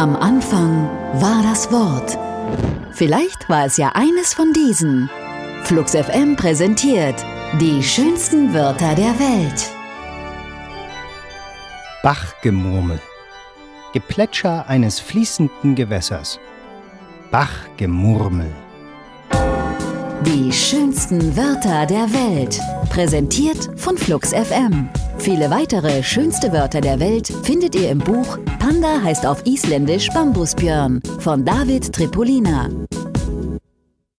Am Anfang war das Wort. Vielleicht war es ja eines von diesen. Flux FM präsentiert die schönsten Wörter der Welt. Bachgemurmel. Geplätscher eines fließenden Gewässers. Bachgemurmel. Die schönsten Wörter der Welt. Präsentiert von Flux FM. Viele weitere schönste Wörter der Welt findet ihr im Buch Panda heißt auf Isländisch Bambusbjörn von David Tripolina.